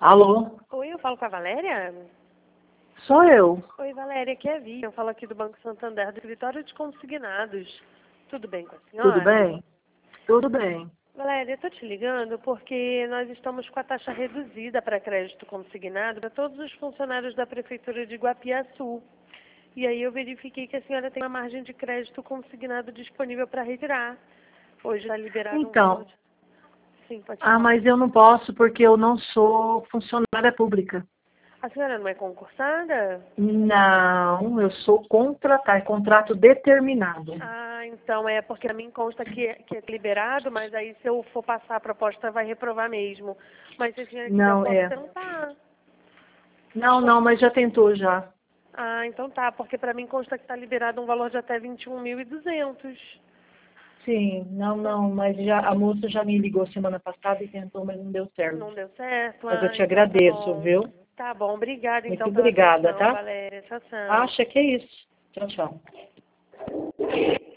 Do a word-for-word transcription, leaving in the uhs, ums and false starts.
Alô? Oi, eu falo com a Valéria? Sou eu. Oi, Valéria, aqui é a Vi. Eu falo aqui do Banco Santander, do escritório de consignados. Tudo bem com a Tudo senhora? bem? Tudo bem. Valéria, eu estou te ligando porque nós estamos com a taxa reduzida para crédito consignado para todos os funcionários da Prefeitura de Guapiaçu. E aí eu verifiquei que a senhora tem uma margem de crédito consignado disponível para retirar. Hoje está liberado um valor Então, de... Sim, pode ah, falar. mas eu não posso porque eu não sou funcionária pública. A senhora não é concursada? Não, eu sou contratar, contrato determinado. Ah, então é porque a mim consta que é, que é liberado, mas aí se eu for passar a proposta vai reprovar mesmo. Mas se a senhora quiser eu Não, posso é. tentar. Não, não, mas já tentou já. Ah, então tá, porque para mim consta que está liberado um valor de até vinte e um mil e duzentos. Sim, não, não, mas já a moça já me ligou semana passada e tentou, mas não deu certo. Não deu certo? Mas eu Ah, te então tá agradeço, bom. viu? Tá bom, obrigada Muito então pela obrigada, atenção, tá? Valéria. Tchau, tchau. Acha que é isso. Tchau, tchau.